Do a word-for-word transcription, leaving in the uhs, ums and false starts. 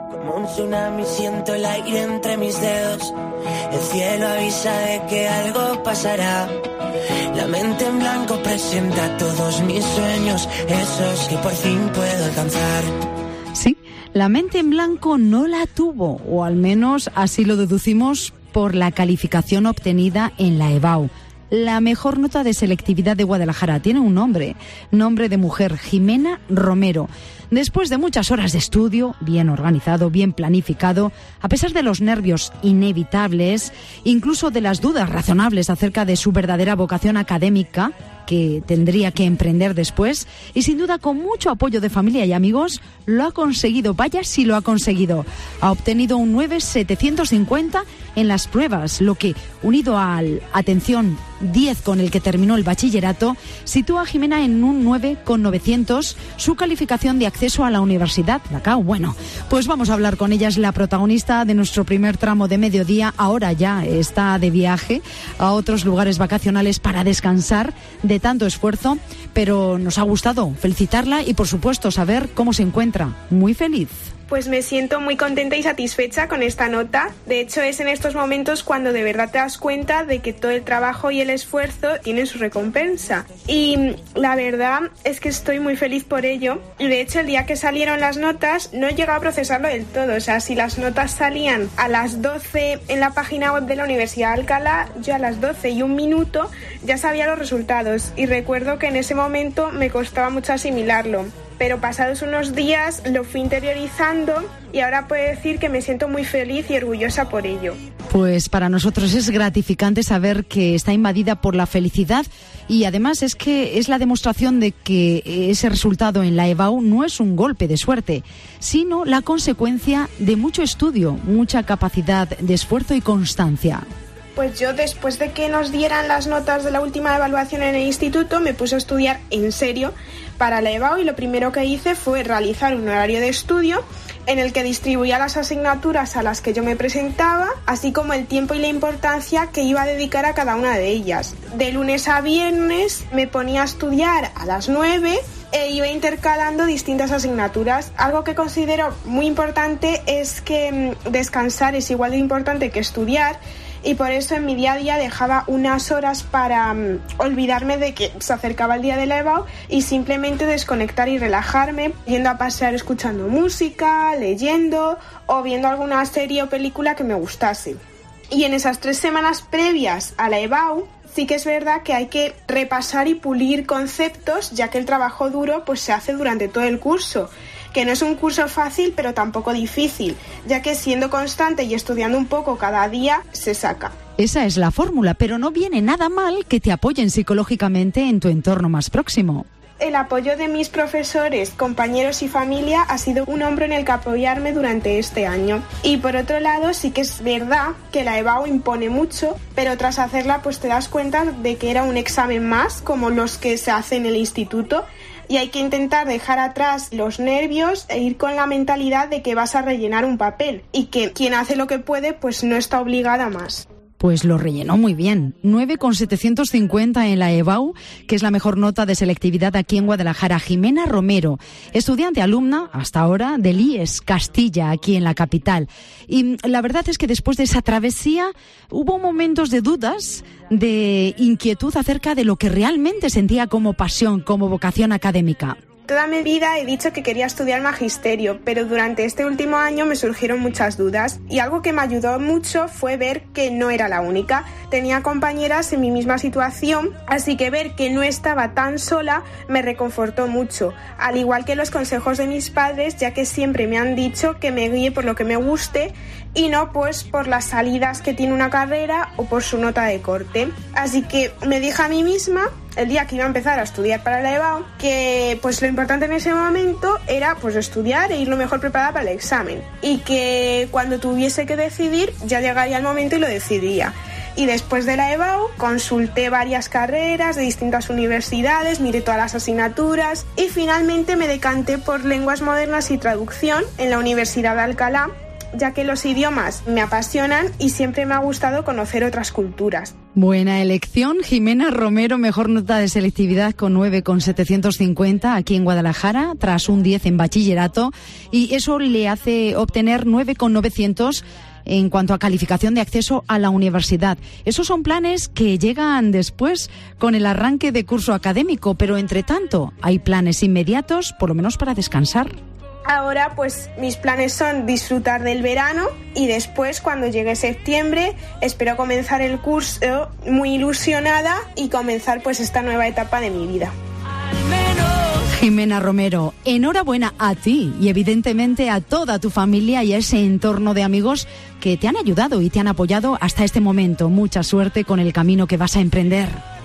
Como un tsunami siento el aire entre mis dedos. El cielo avisa de que algo pasará. La mente en blanco presenta todos mis sueños, esos que por fin puedo alcanzar. Sí, la mente en blanco no la tuvo, o al menos así lo deducimos por la calificación obtenida en la EBAU. La mejor nota de selectividad de Guadalajara tiene un nombre, nombre de mujer, Jimena Romero. Después de muchas horas de estudio, bien organizado, bien planificado, a pesar de los nervios inevitables, incluso de las dudas razonables acerca de su verdadera vocación académica, que tendría que emprender después, y sin duda con mucho apoyo de familia y amigos, lo ha conseguido. Vaya si lo ha conseguido. Ha obtenido un nueve coma setecientos cincuenta en las pruebas, lo que, unido al, atención, diez con el que terminó el bachillerato, sitúa a Jimena en un nueve coma novecientos, su calificación de acceso a la universidad, la C A U. Bueno, pues vamos a hablar con ella, es la protagonista de nuestro primer tramo de mediodía. Ahora ya está de viaje a otros lugares vacacionales para descansar de tanto esfuerzo, pero nos ha gustado felicitarla y, por supuesto, saber cómo se encuentra. Muy feliz. Pues me siento muy contenta y satisfecha con esta nota. De hecho, es en estos momentos cuando de verdad te das cuenta de que todo el trabajo y el esfuerzo tienen su recompensa. Y la verdad es que estoy muy feliz por ello. Y de hecho, el día que salieron las notas, no he llegado a procesarlo del todo. O sea, si las notas salían a las doce en la página web de la Universidad de Alcalá, yo a las doce y un minuto ya sabía los resultados. Y recuerdo que en ese momento me costaba mucho asimilarlo. Pero pasados unos días lo fui interiorizando y ahora puedo decir que me siento muy feliz y orgullosa por ello. Pues para nosotros es gratificante saber que está invadida por la felicidad y además es que es la demostración de que ese resultado en la EBAU no es un golpe de suerte, sino la consecuencia de mucho estudio, mucha capacidad de esfuerzo y constancia. Pues yo, después de que nos dieran las notas de la última evaluación en el instituto, me puse a estudiar en serio para la EBAU y lo primero que hice fue realizar un horario de estudio en el que distribuía las asignaturas a las que yo me presentaba, así como el tiempo y la importancia que iba a dedicar a cada una de ellas. De lunes a viernes me ponía a estudiar a las nueve e iba intercalando distintas asignaturas. Algo que considero muy importante es que descansar es igual de importante que estudiar, y por eso en mi día a día dejaba unas horas para um, olvidarme de que se acercaba el día de la EBAU y simplemente desconectar y relajarme, yendo a pasear escuchando música, leyendo o viendo alguna serie o película que me gustase. Y en esas tres semanas previas a la EBAU sí que es verdad que hay que repasar y pulir conceptos, ya que el trabajo duro pues se hace durante todo el curso, que no es un curso fácil pero tampoco difícil, ya que siendo constante y estudiando un poco cada día se saca. Esa es la fórmula, pero no viene nada mal que te apoyen psicológicamente en tu entorno más próximo. El apoyo de mis profesores, compañeros y familia ha sido un hombro en el que apoyarme durante este año. Y por otro lado, sí que es verdad que la EBAU impone mucho, pero tras hacerla pues te das cuenta de que era un examen más, como los que se hacen en el instituto, y hay que intentar dejar atrás los nervios e ir con la mentalidad de que vas a rellenar un papel y que quien hace lo que puede pues no está obligada a más. Pues lo rellenó muy bien. nueve coma setecientos cincuenta en la EBAU, que es la mejor nota de selectividad aquí en Guadalajara. Jimena Romero, estudiante alumna, hasta ahora, del I E S Castilla, aquí en la capital. Y la verdad es que después de esa travesía hubo momentos de dudas, de inquietud acerca de lo que realmente sentía como pasión, como vocación académica. Toda mi vida he dicho que quería estudiar magisterio, pero durante este último año me surgieron muchas dudas y algo que me ayudó mucho fue ver que no era la única. Tenía compañeras en mi misma situación, así que ver que no estaba tan sola me reconfortó mucho, al igual que los consejos de mis padres, ya que siempre me han dicho que me guíe por lo que me guste y no pues por las salidas que tiene una carrera o por su nota de corte. Así que me dije a mí misma, el día que iba a empezar a estudiar para la EBAU, que pues lo importante en ese momento era pues estudiar e ir lo mejor preparada para el examen, y que cuando tuviese que decidir ya llegaría el momento y lo decidiría. Y después de la EBAU consulté varias carreras de distintas universidades, miré todas las asignaturas y finalmente me decanté por lenguas modernas y traducción en la Universidad de Alcalá, ya que los idiomas me apasionan y siempre me ha gustado conocer otras culturas. Buena elección. Jimena Romero, mejor nota de selectividad con nueve coma setecientos cincuenta aquí en Guadalajara, tras un diez en bachillerato, y eso le hace obtener nueve coma novecientos en cuanto a calificación de acceso a la universidad. Esos son planes que llegan después con el arranque de curso académico, pero entre tanto hay planes inmediatos, por lo menos para descansar. Ahora pues mis planes son disfrutar del verano y después, cuando llegue septiembre, espero comenzar el curso muy ilusionada y comenzar pues esta nueva etapa de mi vida. Jimena Romero, enhorabuena a ti y evidentemente a toda tu familia y a ese entorno de amigos que te han ayudado y te han apoyado hasta este momento. Mucha suerte con el camino que vas a emprender.